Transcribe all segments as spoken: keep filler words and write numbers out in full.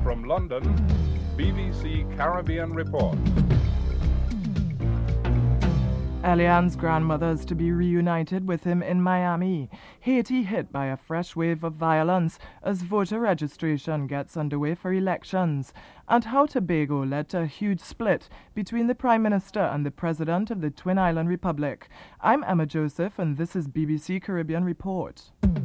From London, B B C Caribbean Report. Elian's grandmother is to be reunited with him in Miami. Haiti hit by a fresh wave of violence as voter registration gets underway for elections. And how Tobago led to a huge split between the Prime Minister and the President of the Twin Island Republic. I'm Emma Joseph, and this is B B C Caribbean Report.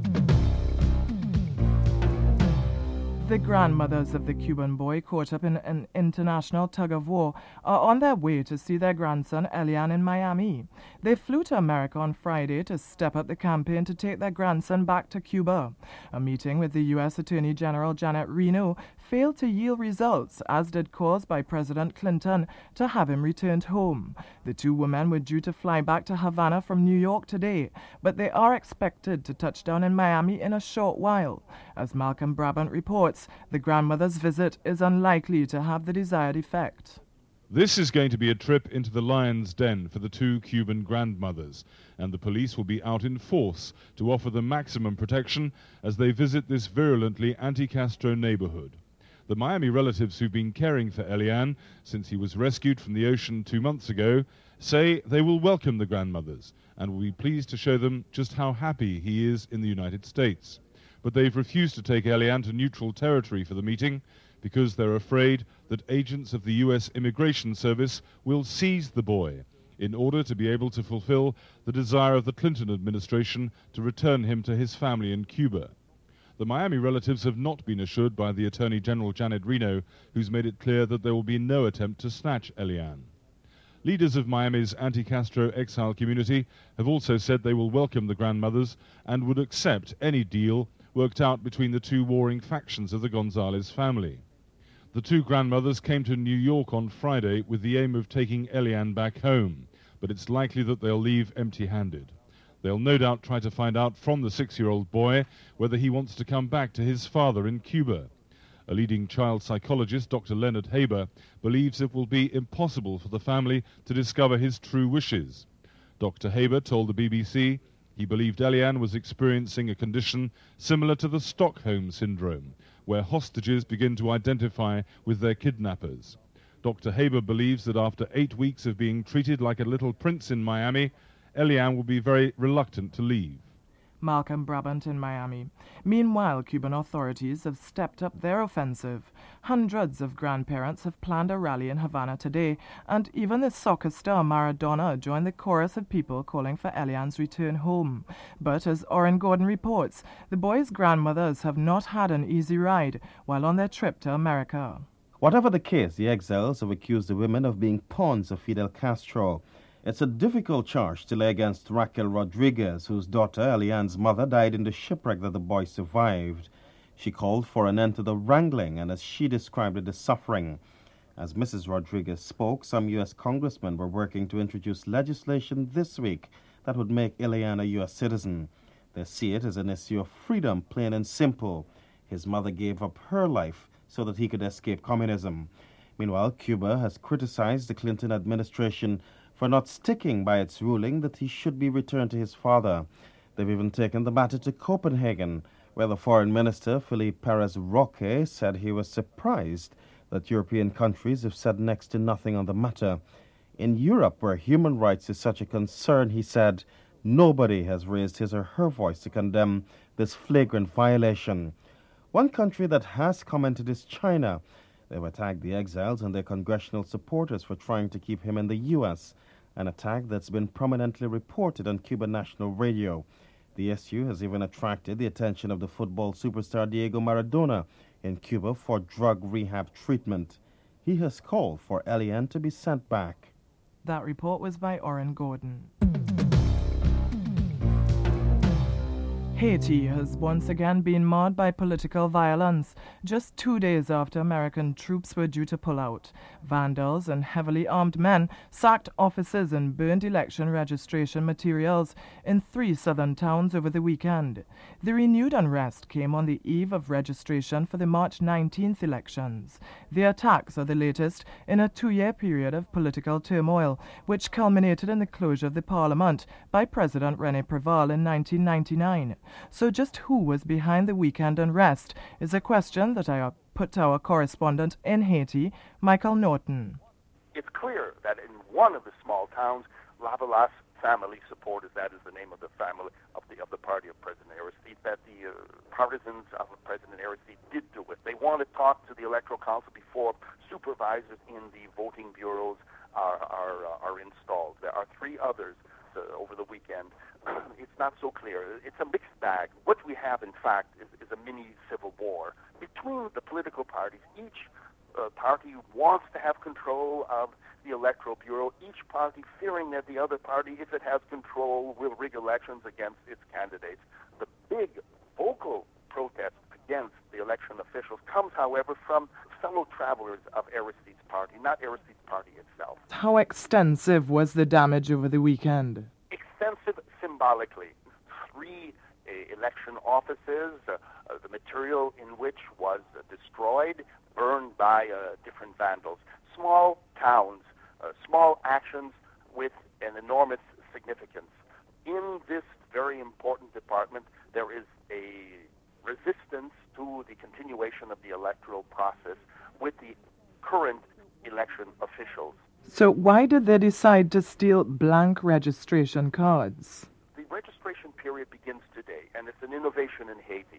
The grandmothers of the Cuban boy caught up in an international tug-of-war are on their way to see their grandson Elian in Miami. They flew to America on Friday to step up the campaign to take their grandson back to Cuba. A meeting with the U S Attorney General Janet Reno failed to yield results, as did calls by President Clinton to have him returned home. The two women were due to fly back to Havana from New York today, but they are expected to touch down in Miami in a short while. As Malcolm Brabant reports, the grandmother's visit is unlikely to have the desired effect. This is going to be a trip into the lion's den for the two Cuban grandmothers, and the police will be out in force to offer them maximum protection as they visit this virulently anti-Castro neighborhood. The Miami relatives who've been caring for Elian since he was rescued from the ocean two months ago say they will welcome the grandmothers and will be pleased to show them just how happy he is in the United States. But they've refused to take Elian to neutral territory for the meeting because they're afraid that agents of the U S Immigration Service will seize the boy in order to be able to fulfill the desire of the Clinton administration to return him to his family in Cuba. The Miami relatives have not been assured by the Attorney General Janet Reno, who's made it clear that there will be no attempt to snatch Elian. Leaders of Miami's anti-Castro exile community have also said they will welcome the grandmothers and would accept any deal worked out between the two warring factions of the Gonzalez family. The two grandmothers came to New York on Friday with the aim of taking Elian back home, but it's likely that they'll leave empty-handed. They'll no doubt try to find out from the six-year-old boy whether he wants to come back to his father in Cuba. A leading child psychologist, Doctor Leonard Haber, believes it will be impossible for the family to discover his true wishes. Doctor Haber told the B B C he believed Elian was experiencing a condition similar to the Stockholm Syndrome, where hostages begin to identify with their kidnappers. Doctor Haber believes that after eight weeks of being treated like a little prince in Miami, Elian will be very reluctant to leave. Malcolm Brabant in Miami. Meanwhile, Cuban authorities have stepped up their offensive. Hundreds of grandparents have planned a rally in Havana today, and even the soccer star Maradona joined the chorus of people calling for Elian's return home. But as Oren Gordon reports, the boy's grandmothers have not had an easy ride while on their trip to America. Whatever the case, the exiles have accused the women of being pawns of Fidel Castro. It's a difficult charge to lay against Raquel Rodriguez, whose daughter, Elian's mother, died in the shipwreck that the boy survived. She called for an end to the wrangling and, as she described it, the suffering. As Missus Rodriguez spoke, some U S congressmen were working to introduce legislation this week that would make Elian a U S citizen. They see it as an issue of freedom, plain and simple. His mother gave up her life so that he could escape communism. Meanwhile, Cuba has criticized the Clinton administration for not sticking by its ruling that he should be returned to his father. They've even taken the matter to Copenhagen, where the foreign minister, Felipe Perez Roque, said he was surprised that European countries have said next to nothing on the matter. In Europe, where human rights is such a concern, he said, nobody has raised his or her voice to condemn this flagrant violation. One country that has commented is China. They've attacked the exiles and their congressional supporters for trying to keep him in the U S, an attack that's been prominently reported on Cuban national radio. The issue has even attracted the attention of the football superstar Diego Maradona in Cuba for drug rehab treatment. He has called for Elian to be sent back. That report was by Oren Gordon. Haiti has once again been marred by political violence, just two days after American troops were due to pull out. Vandals and heavily armed men sacked offices and burned election registration materials in three southern towns over the weekend. The renewed unrest came on the eve of registration for the March nineteenth elections. The attacks are the latest in a two-year period of political turmoil, which culminated in the closure of the parliament by President René Préval in nineteen ninety-nine. So just who was behind the weekend unrest is a question that I put to our correspondent in Haiti, Michael Norton. It's clear that in one of the small towns, Lavalas family supporters, that is the name of the family of the of the party of President Aristide, that the uh, partisans of President Aristide did do it. They want to talk to the Electoral Council before supervisors in the voting bureaus are are, uh, are installed. There are three others uh, over the weekend. It's not so clear. It's a mixed bag. What we have, in fact, is, is a mini civil war between the political parties. Each uh, party wants to have control of the Electoral Bureau, each party fearing that the other party, if it has control, will rig elections against its candidates. The big vocal protest against the election officials comes, however, from fellow travelers of Aristide's party, not Aristide's party itself. How extensive was the damage over the weekend? Extensive symbolically. Three uh, election offices, uh, uh, the material in which was uh, destroyed, burned by uh, different vandals. Small towns, uh, small actions with an enormous significance. In this very important department, there is a resistance to the continuation of the electoral process with the current election officials. So why did they decide to steal blank registration cards? The registration period begins today, and it's an innovation in Haiti.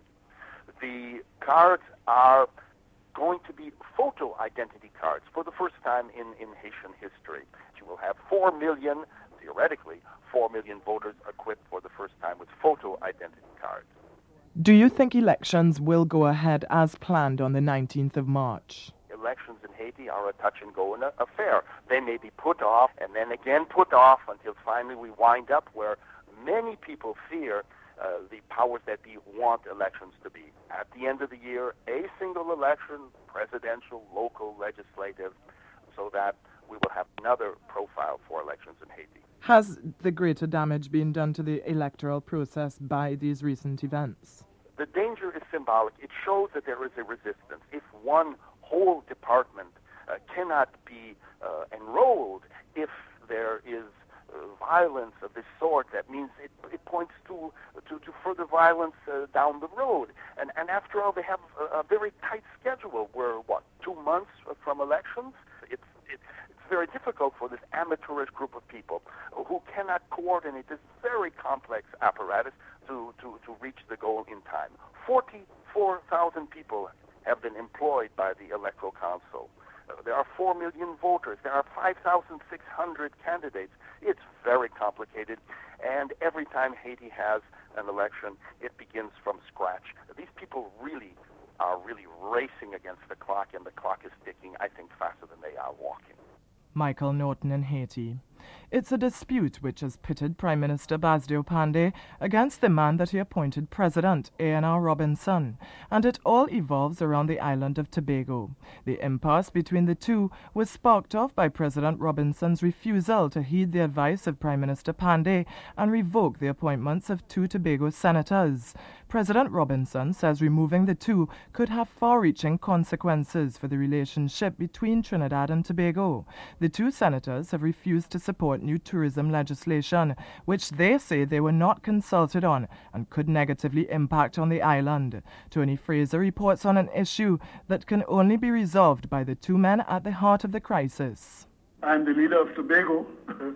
The cards are going to be photo identity cards for the first time in, in Haitian history. You will have four million, theoretically, four million voters equipped for the first time with photo identity cards. Do you think elections will go ahead as planned on the nineteenth of March? Elections in Haiti are a touch-and-go affair. They may be put off and then again put off until finally we wind up where many people fear uh, the powers that be want elections to be. At the end of the year, a single election, presidential, local, legislative, so that we will have another profile for elections in Haiti. Has the greater damage been done to the electoral process by these recent events? The danger is symbolic. It shows that there is a resistance. If one whole department uh, cannot be uh, enrolled, if there is uh, violence of this sort, that means it, it points to, to, to further violence uh, down the road. And, and after all, they have a, a very tight schedule. We're, what, two months from elections? It's, it, it's very difficult for this amateurish group of people who cannot coordinate this very complex apparatus to, to, to reach the goal in time. forty-four thousand people have been employed by the Electoral Council. Uh, there are four million voters. There are five thousand six hundred candidates. It's very complicated. And every time Haiti has an election, it begins from scratch. These people really are really racing against the clock, and the clock is ticking, I think, faster than they are walking. Michael Norton in Haiti. It's a dispute which has pitted Prime Minister Bassirou Pandé against the man that he appointed president, A N R Robinson, and it all evolves around the island of Tobago. The impasse between the two was sparked off by President Robinson's refusal to heed the advice of Prime Minister Pandé and revoke the appointments of two Tobago senators. President Robinson says removing the two could have far-reaching consequences for the relationship between Trinidad and Tobago. The two senators have refused to support new tourism legislation, which they say they were not consulted on and could negatively impact on the island. Tony Fraser reports on an issue that can only be resolved by the two men at the heart of the crisis. I'm the leader of Tobago.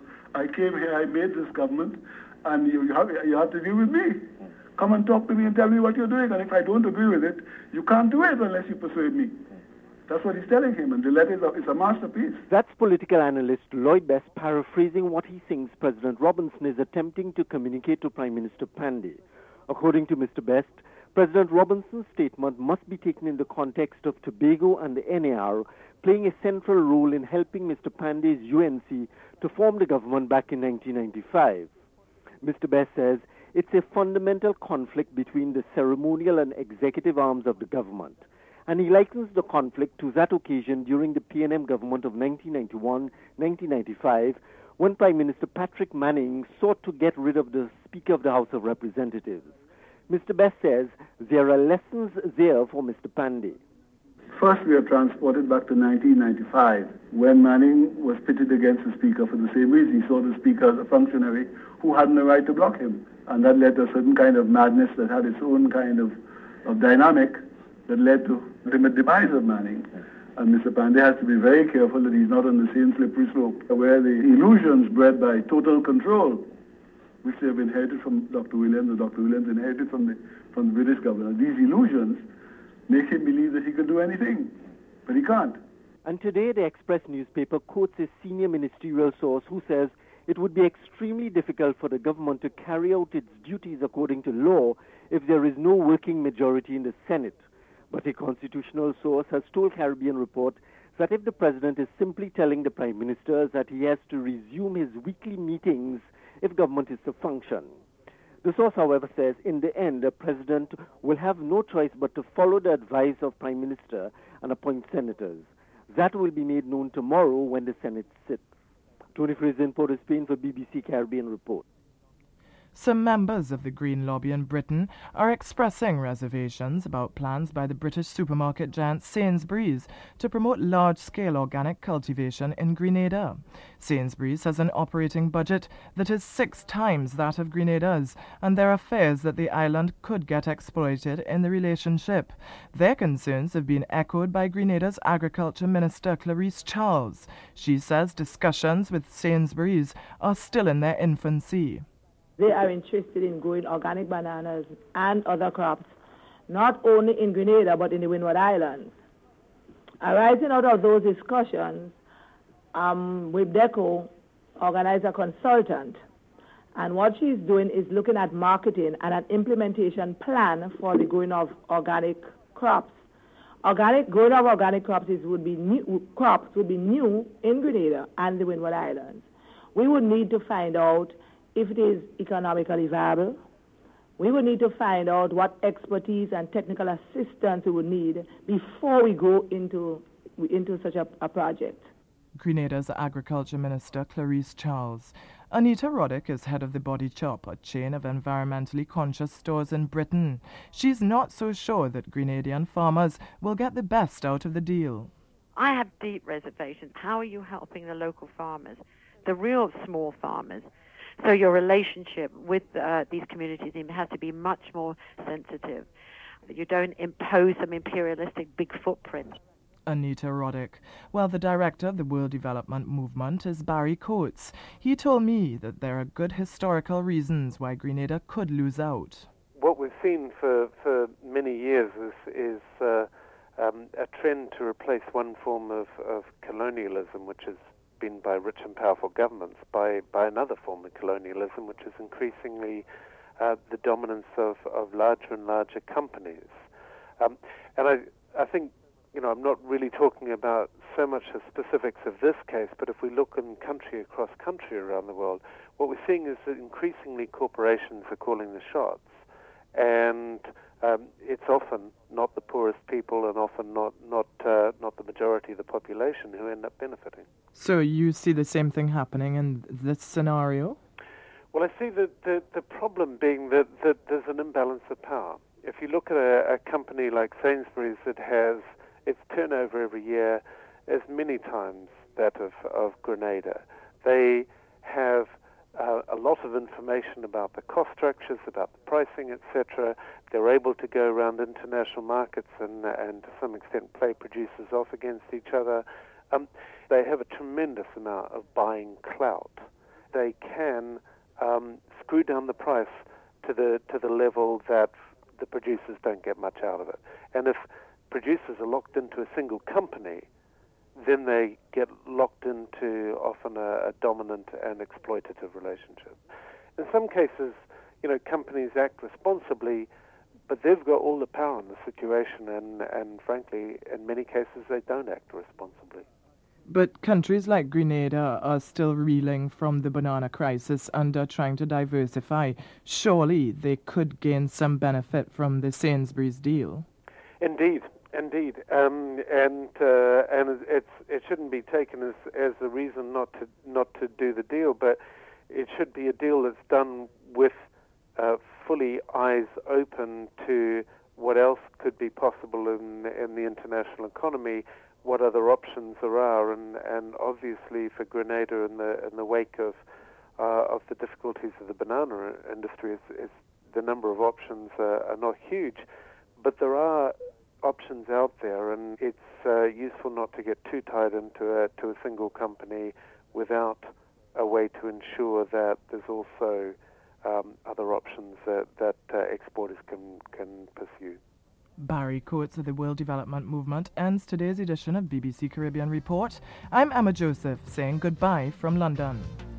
I came here, I made this government, and you, you, have, you have to deal with me. Come and talk to me and tell me what you're doing, and if I don't agree with it, you can't do it unless you persuade me. That's what he's telling him, and the letter is a, is a masterpiece. That's political analyst Lloyd Best paraphrasing what he thinks President Robinson is attempting to communicate to Prime Minister Pandé. According to Mister Best, President Robinson's statement must be taken in the context of Tobago and the N A R playing a central role in helping Mister Pandé's U N C to form the government back in nineteen ninety-five. Mister Best says it's a fundamental conflict between the ceremonial and executive arms of the government. And he likens the conflict to that occasion during the P N M government of nineteen ninety-one to nineteen ninety-five, when Prime Minister Patrick Manning sought to get rid of the Speaker of the House of Representatives. Mister Best says there are lessons there for Mister Pandé. First, we are transported back to nineteen ninety-five, when Manning was pitted against the Speaker for the same reason. He saw the Speaker as a functionary who had no right to block him. And that led to a certain kind of madness that had its own kind of, of dynamic that led to the demise of Manning. And Mister Pandey has to be very careful that he's not on the same slippery slope where the illusions bred by total control, which they have inherited from Doctor Williams, and Doctor Williams inherited from the, from the British government. These illusions make him believe that he can do anything, but he can't. And today, the Express newspaper quotes a senior ministerial source who says it would be extremely difficult for the government to carry out its duties according to law if there is no working majority in the Senate. But a constitutional source has told Caribbean Report that if the president is simply telling the prime minister that he has to resume his weekly meetings if government is to function. The source, however, says in the end, the president will have no choice but to follow the advice of prime minister and appoint senators. That will be made known tomorrow when the Senate sits. Tony Fraser in Port of Spain for B B C Caribbean Report. Some members of the Green lobby in Britain are expressing reservations about plans by the British supermarket giant Sainsbury's to promote large-scale organic cultivation in Grenada. Sainsbury's has an operating budget that is six times that of Grenada's, and there are fears that the island could get exploited in the relationship. Their concerns have been echoed by Grenada's Agriculture Minister Clarice Charles. She says discussions with Sainsbury's are still in their infancy. They are interested in growing organic bananas and other crops, not only in Grenada but in the Windward Islands. Arising out of those discussions, um, WIPDECO organized a consultant, and what she's doing is looking at marketing and an implementation plan for the growing of organic crops. Organic growing of organic crops is, would be new, crops would be new in Grenada and the Windward Islands. We would need to find out if it is economically viable. We would need to find out what expertise and technical assistance we would need before we go into, into such a, a project. Grenada's Agriculture Minister Clarice Charles. Anita Roddick is head of the Body Chop, a chain of environmentally conscious stores in Britain. She's not so sure that Grenadian farmers will get the best out of the deal. I have deep reservations. How are you helping the local farmers, the real small farmers? So your relationship with uh, these communities has to be much more sensitive. You don't impose some imperialistic big footprint. Anita Roddick. Well, the director of the World Development Movement is Barry Coates. He told me that there are good historical reasons why Grenada could lose out. What we've seen for, for many years is, is uh, um, a trend to replace one form of, of colonialism, which is been by rich and powerful governments, by, by another form of colonialism, which is increasingly uh, the dominance of, of larger and larger companies. Um, and I, I think, you know, I'm not really talking about so much the specifics of this case, but if we look in country across country around the world, what we're seeing is that increasingly corporations are calling the shots. And um, it's often not the poorest people and often not not uh, not the majority of the population who end up benefiting. So you see the same thing happening in this scenario? Well, I see that the, the problem being that, that there's an imbalance of power. If you look at a, a company like Sainsbury's that has its turnover every year as many times that of, of Grenada, they have Uh, a lot of information about the cost structures, about the pricing, et cetera. They're able to go around international markets and, and to some extent play producers off against each other. Um, they have a tremendous amount of buying clout. They can um, screw down the price to the to the level that the producers don't get much out of it. And if producers are locked into a single company, then they get locked into often a, a dominant and exploitative relationship. In some cases, you know, companies act responsibly, but they've got all the power in the situation, and, and frankly, in many cases, they don't act responsibly. But countries like Grenada are still reeling from the banana crisis and are trying to diversify. Surely they could gain some benefit from the Sainsbury's deal. Indeed. Indeed, um, and uh, and it's it shouldn't be taken as as a reason not to not to do the deal, but it should be a deal that's done with uh, fully eyes open to what else could be possible in in the international economy, what other options there are, and, and obviously for Grenada in the in the wake of uh, of the difficulties of the banana industry, is, is the number of options uh, are not huge, but there are options out there, and it's uh, useful not to get too tied into a, to a single company without a way to ensure that there's also um, other options that, that uh, exporters can, can pursue. Barry Coates of the World Development Movement ends today's edition of B B C Caribbean Report. I'm Emma Joseph saying goodbye from London.